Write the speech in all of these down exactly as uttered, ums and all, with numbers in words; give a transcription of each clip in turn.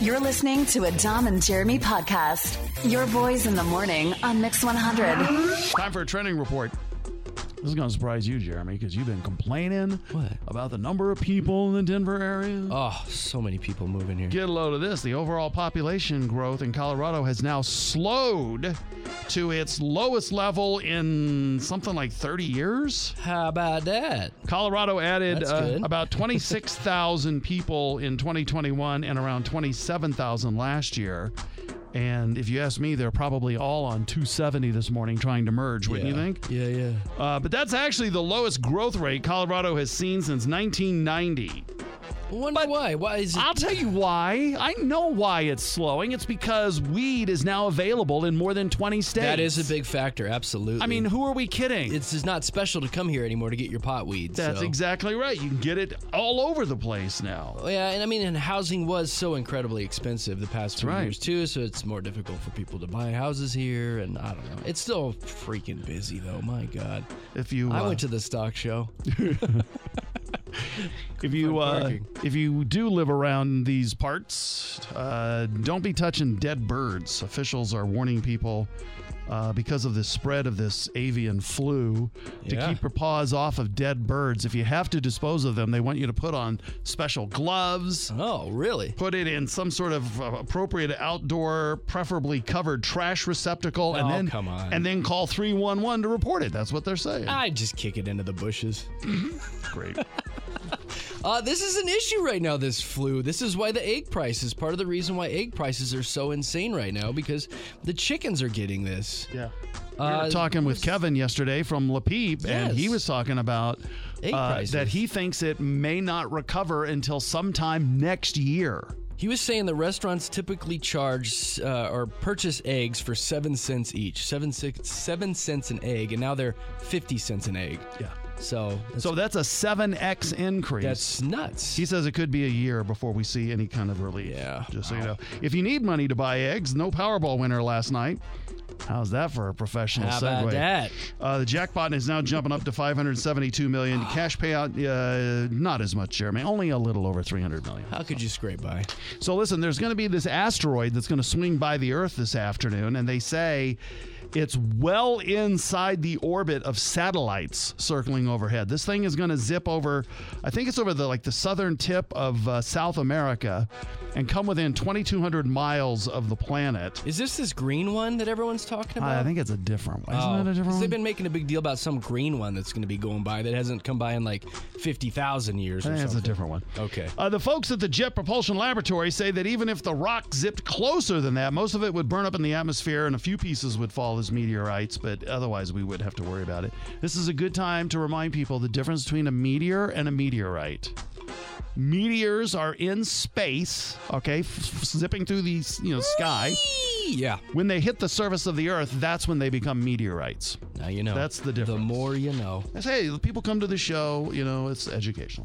You're listening to a Dom and Jeremy podcast. Your boys in the morning on Mix one hundred. Time for a trending report. This is going to surprise you, Jeremy, because you've been complaining What? about the number of people in the Denver area. Oh, so many people moving here. Get a load of this. The overall population growth in Colorado has now slowed to its lowest level in something like thirty years. How about that? Colorado added That's uh, good. about twenty-six thousand people in twenty twenty-one and around twenty-seven thousand last year. And if you ask me, they're probably all on two seventy this morning trying to merge, wouldn't yeah. you think? Yeah, yeah. Uh, but that's actually the lowest growth rate Colorado has seen since nineteen ninety. I wonder why. Why is it? I'll tell you why. I know why it's slowing. It's because weed is now available in more than twenty states. That is a big factor, absolutely. I mean, who are we kidding? it's just not special to come here anymore to get your pot weed. That's so. exactly right. You can get it all over the place now. Yeah, and I mean, and housing was so incredibly expensive the past few right. years too, so it's more difficult for people to buy houses here, and I don't know. It's still freaking busy though. My God, If you, I uh, went to the stock show. if you, uh, parking. if you do live around these parts, uh, don't be touching dead birds. Officials are warning people. Uh, because of the spread of this avian flu, to Yeah. keep your paws off of dead birds. If you have to dispose of them, they want you to put on special gloves, Oh, really? put it in some sort of uh, appropriate outdoor, preferably covered trash receptacle, and Oh, then come on. and then call three one one to report it. That's what they're saying. I just kick it into the bushes. Great. Uh, this is an issue right now, this flu. This is why the egg price is part of the reason why egg prices are so insane right now, because the chickens are getting this. Yeah. We Uh, were talking with Kevin yesterday from La Peep, and he Yes. was talking about Egg uh, prices. that he thinks it may not recover until sometime next year. He was saying the restaurants typically charge uh, or purchase eggs for seven cents each, seven six seven cents an egg, and now they're fifty cents an egg. Yeah. So that's, So that's a seven x increase. that's nuts. He says it could be a year before we see any kind of relief. Yeah. Just so you Wow. know. If you need money to buy eggs, no Powerball winner last night. How's that for a professional How segue? about that? Uh, the jackpot is now jumping up to five hundred seventy-two million dollars. Cash payout, uh, not as much, Jeremy. Only a little over three hundred million dollars. How could you scrape by? So listen, there's going to be this asteroid that's going to swing by the Earth this afternoon, and they say it's well inside the orbit of satellites circling overhead. This thing is going to zip over, I think it's over the like the southern tip of uh, South America, and come within twenty-two hundred miles of the planet. Is this this green one that everyone's talking about? I think it's a different one. Isn't Oh, it a different 'cause one? they've been making a big deal about some green one that's going to be going by that hasn't come by in like fifty thousand years I or think it's a something. different one. Okay. Uh, the folks at the Jet Propulsion Laboratory say that even if the rock zipped closer than that, most of it would burn up in the atmosphere and a few pieces would fall as meteorites, but otherwise we would have to worry about it. This is a good time to remind people the difference between a meteor and a meteorite. Meteors are in space, okay, f- zipping through the you know sky. Yeah. When they hit the surface of the Earth, that's when they become meteorites. Now you know. That's the difference. The more you know. I say, hey, the people come to the show, you know, it's educational.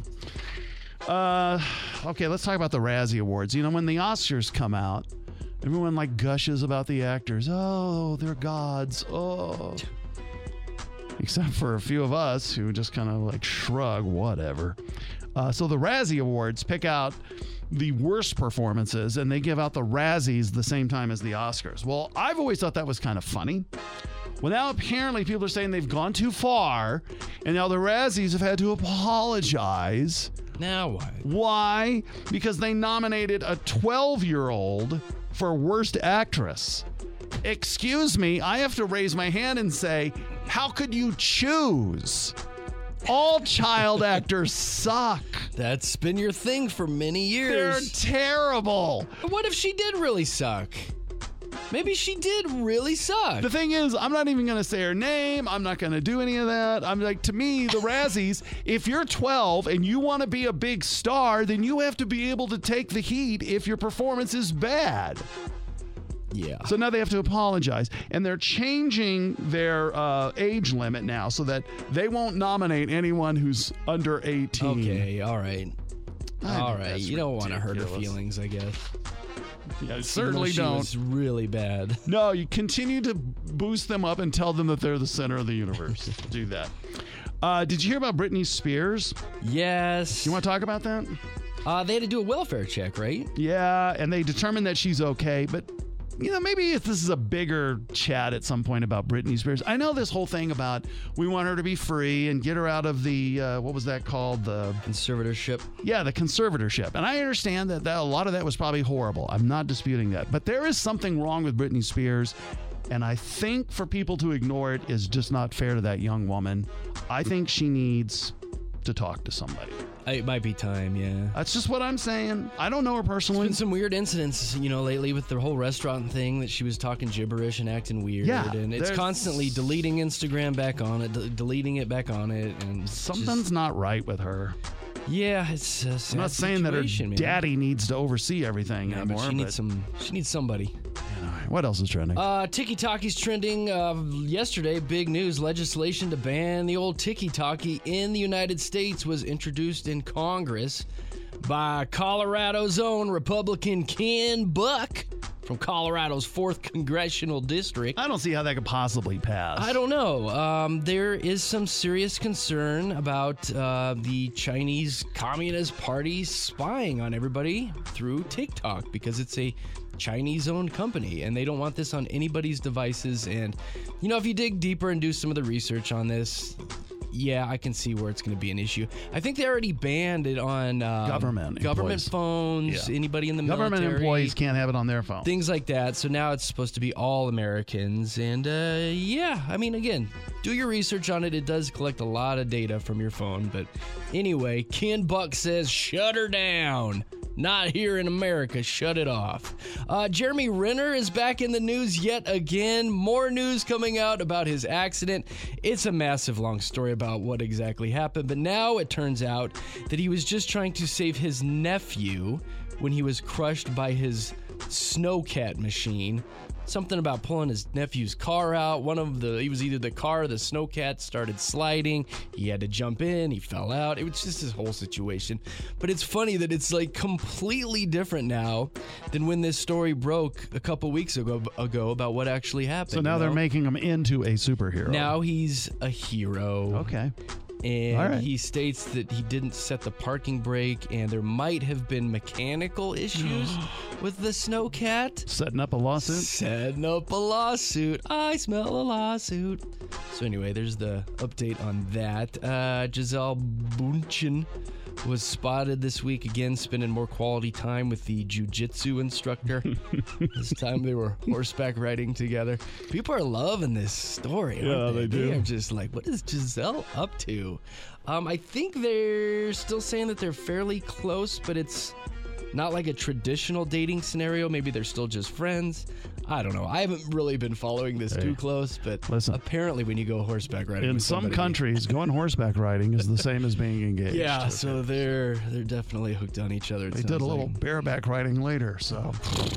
Uh, okay, let's talk about the Razzie Awards. You know, when the Oscars come out, everyone like gushes about the actors. Oh, they're gods. Oh. Except for a few of us who just kind of like shrug, whatever. Uh, so the Razzie Awards pick out the worst performances, and they give out the Razzies the same time as the Oscars. Well, I've always thought that was kind of funny. Well, now apparently people are saying they've gone too far, and now the Razzies have had to apologize. Now what? Why? Because they nominated a twelve-year-old for Worst Actress. Excuse me, I have to raise my hand and say, how could you choose? All child actors suck. That's been your thing for many They're years. terrible. But what if she did really suck? Maybe she did really suck. The thing is, I'm not even going to say her name. I'm not going to do any of that. I'm like, to me, the Razzies, if you're twelve and you want to be a big star, then you have to be able to take the heat if your performance is bad. Yeah. So now they have to apologize. And they're changing their uh, age limit now so that they won't nominate anyone who's under eighteen. Okay, all right. I All think right. that's You don't want to hurt her ridiculous. feelings, I guess. Yeah, certainly Even though don't. She was really bad. No, you continue to boost them up and tell them that they're the center of the universe. Do that. Uh, did you hear about Britney Spears? Yes. You want to talk about that? Uh, they had to do a welfare check, right? Yeah, and they determined that she's okay, but you know, maybe if this is a bigger chat at some point about Britney Spears. I know this whole thing about we want her to be free and get her out of the, uh, what was that called? The conservatorship. Yeah, the conservatorship. And I understand that, that a lot of that was probably horrible. I'm not disputing that. But there is something wrong with Britney Spears. And I think for people to ignore it is just not fair to that young woman. I think she needs to talk to somebody. It might be time, yeah. That's just what I'm saying. I don't know her personally. There's been some weird incidents, you know, lately with the whole restaurant thing that she was talking gibberish and acting weird. Yeah, and it's constantly deleting Instagram back on it, de- deleting it back on it. And something's just, not right with her. Yeah, it's a sad I'm not saying that her man. daddy needs to oversee everything yeah, anymore. But she needs some. She needs somebody. What else is trending? Uh, Tiki-Taki's trending uh, yesterday. Big news. Legislation to ban the old Tiki-Taki in the United States was introduced in Congress by Colorado's own Republican Ken Buck from Colorado's fourth Congressional District. I don't see how that could possibly pass. I don't know. Um, there is some serious concern about uh, the Chinese Communist Party spying on everybody through TikTok because it's a Chinese-owned company, and they don't want this on anybody's devices. And, you know, if you dig deeper and do some of the research on this, yeah, I can see where it's going to be an issue. I think they already banned it on um, government government employees. phones, yeah. Anybody in the government military. Government employees can't have it on their phone. Things like that. So now it's supposed to be all Americans. And, uh, yeah, I mean, again, do your research on it. It does collect a lot of data from your phone. But anyway, Ken Buck says, shut her down. Not here in America. Shut it off. Uh, Jeremy Renner is back in the news yet again. More news coming out about his accident. It's a massive long story about what exactly happened, but now it turns out that he was just trying to save his nephew when he was crushed by his snowcat machine. Something about pulling his nephew's car out. One of the, he was either the car or the snowcat started sliding. He had to jump in. He fell out. It was just this whole situation. But it's funny that it's like completely different now than when this story broke a couple weeks ago, ago about what actually happened. So now you they're know? making him into a superhero. Now he's a hero. Okay. And right. he states that he didn't set the parking brake, and there might have been mechanical issues with the snowcat. Setting up a lawsuit? Setting up a lawsuit. I smell a lawsuit. So anyway, there's the update on that. Uh, Gisele Bündchen was spotted this week again spending more quality time with the jiu-jitsu instructor. This time they were horseback riding together. People are loving this story. Yeah, aren't they? they do. They are just like, what is Gisele up to? Um, I think they're still saying that they're fairly close, but it's not like a traditional dating scenario. Maybe they're still just friends. I don't know. I haven't really been following this Hey, too close, but listen. apparently when you go horseback riding In with some somebody- countries, going horseback riding is the same as being engaged. Yeah, so they're they're definitely hooked on each other. it They did sounds a little like. bareback riding later, so.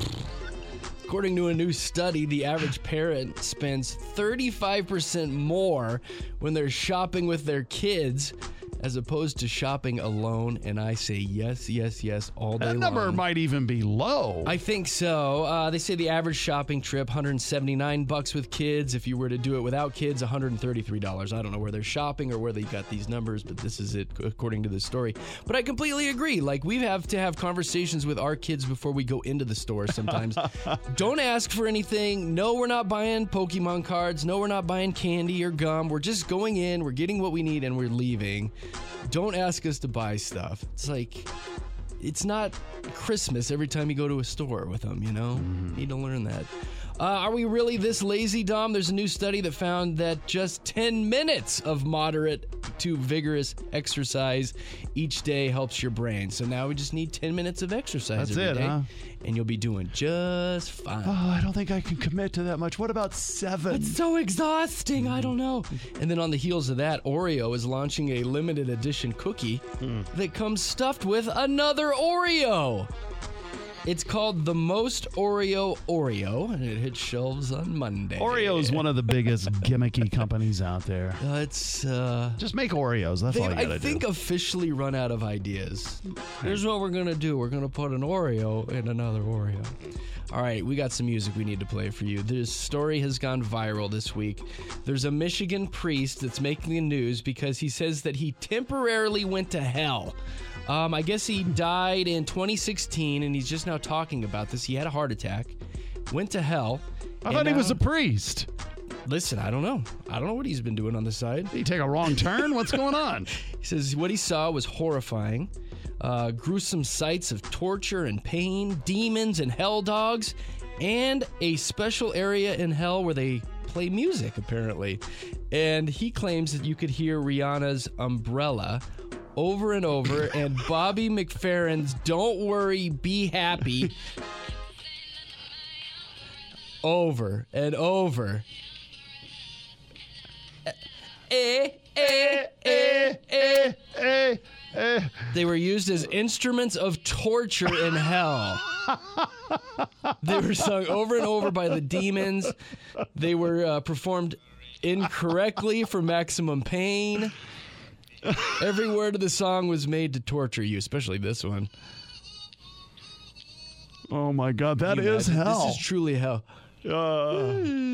According to a new study, the average parent spends thirty-five percent more when they're shopping with their kids as opposed to shopping alone. And I say yes, yes, yes all day That number long. might even be low. I think so. Uh, they say the average shopping trip, one hundred seventy-nine bucks with kids. If you were to do it without kids, one hundred thirty-three dollars. I don't know where they're shopping or where they got these numbers, but this is it according to this story. But I completely agree. Like, we have to have conversations with our kids before we go into the store sometimes. Don't ask for anything. No, we're not buying Pokemon cards. No, we're not buying candy or gum. We're just going in, we're getting what we need, and we're leaving. Don't ask us to buy stuff. It's like, it's not Christmas every time you go to a store with them, you know? Mm-hmm. Need to learn that. Uh, are we really this lazy, Dom? There's a new study that found that just ten minutes of moderate to vigorous exercise each day helps your brain. So now we just need ten minutes of exercise That's every it, day, huh? and you'll be doing just fine. Oh, I don't think I can commit to that much. What about seven? It's so exhausting. I don't know. And then on the heels of that, Oreo is launching a limited edition cookie Mm. that comes stuffed with another Oreo. It's called The Most Oreo Oreo, and it hits shelves on Monday. Oreo is one of the biggest gimmicky companies out there. Uh, it's uh, Just make Oreos. That's all you They've, gotta I think, do. officially run out of ideas. Here's what we're going to do. We're going to put an Oreo in another Oreo. All right, we got some music we need to play for you. This story has gone viral this week. There's a Michigan priest that's making the news because he says that he temporarily went to hell. Um, I guess he died in twenty sixteen, and he's just now talking about this. He had a heart attack, went to hell. I thought he was a priest. Listen, I don't know. I don't know what he's been doing on the side. Did he take a wrong turn? What's going on? He says what he saw was horrifying. Uh, gruesome sights of torture and pain, demons and hell dogs, and a special area in hell where they play music, apparently. And he claims that you could hear Rihanna's Umbrella over and over, and Bobby McFerrin's Don't Worry, Be Happy over and over. Eh, eh, eh, eh, eh. They were used as instruments of torture in hell. They were sung over and over by the demons. They were uh, performed incorrectly for maximum pain. Every word of the song was made to torture you, especially this one. Oh my God, that You is imagine? hell. This is truly hell. Uh,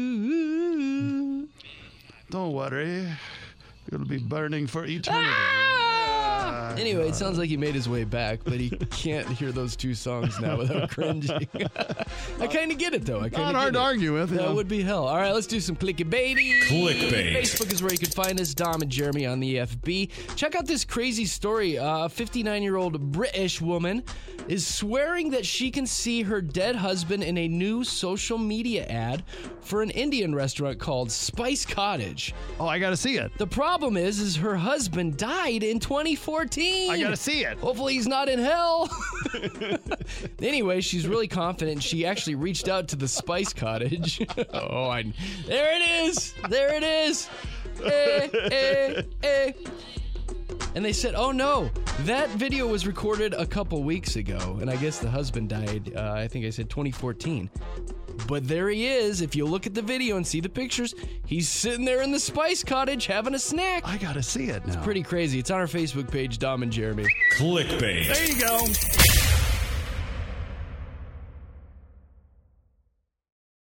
don't worry, it'll be burning for eternity. Anyway, it sounds like he made his way back, but he can't hear those two songs now without cringing. I kind of get it, though. I kinda Not hard get to it. argue with. That yeah. would be hell. All right, let's do some clickbaity. Clickbait. Facebook is where you can find us, Dom and Jeremy on the F B. Check out this crazy story. A fifty-nine-year-old British woman is swearing that she can see her dead husband in a new social media ad for an Indian restaurant called Spice Cottage. Oh, I gotta see it. The problem is, is her husband died in twenty fourteen. I gotta see it. Hopefully he's not in hell. Anyway, she's really confident. She actually reached out to the Spice Cottage. oh, I, there it is. There it is. Eh, eh, eh. And they said, oh no, that video was recorded a couple weeks ago. And I guess the husband died, uh, I think I said twenty fourteen. But there he is. If you look at the video and see the pictures, he's sitting there in the Spice Cottage having a snack. I gotta see it now. Pretty crazy. It's on our Facebook page, Dom and Jeremy. Clickbait. There you go.